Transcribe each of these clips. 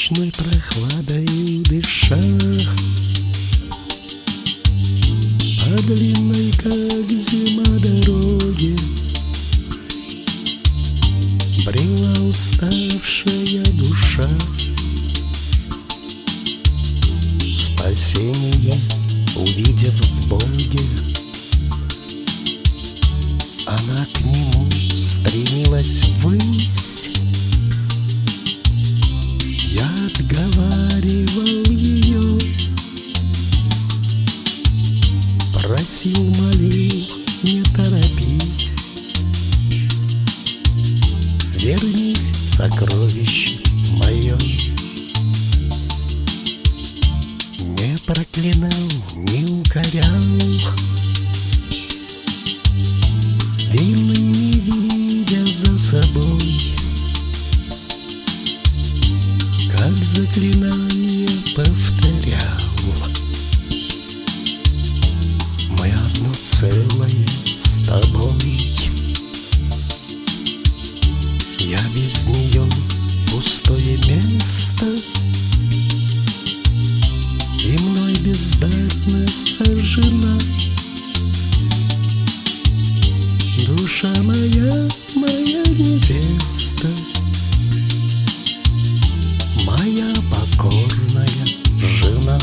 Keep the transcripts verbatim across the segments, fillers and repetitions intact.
Ночной прохладою дыша по длинной, как зима, дороге брела уставшая душа. Спасение увидев в Боге, она к Нему стремилась ввысь. Я отговаривал ее, просил, молил, не торопись, вернись, сокровище мое. Не проклинал, не укорял, вины не видя за собой, как заклинание повторял: мы одно целое с тобой. Я без нее пустое место, и мной бездарно сожжена. Душа моя, моя невеста, моя покорная жена.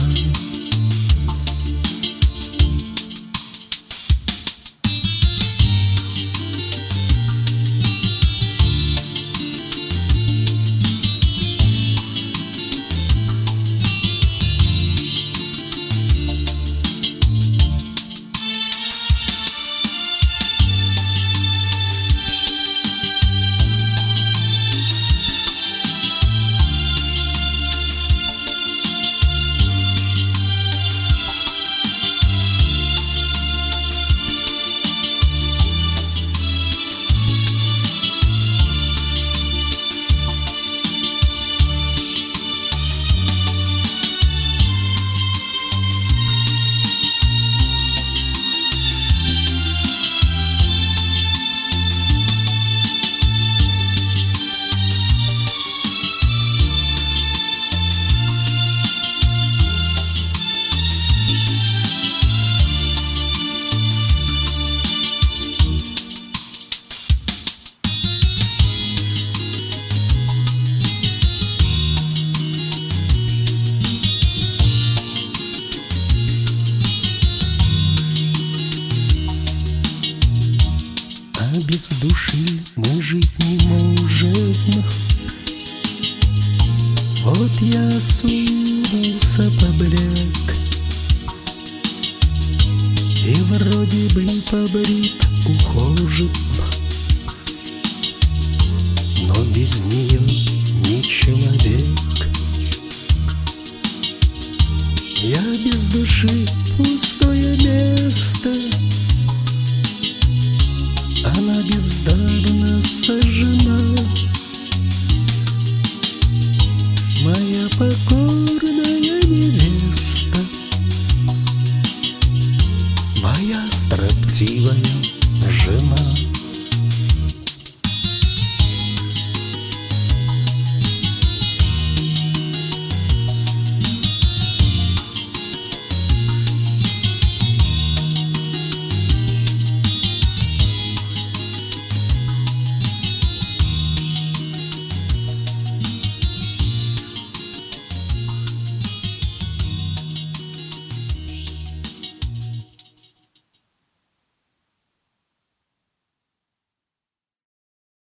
Без души мы жить не можем. Вот я сунулся, поблек, и вроде бы побрит, ухожен, но без нее не человек. Я без души, пустое место,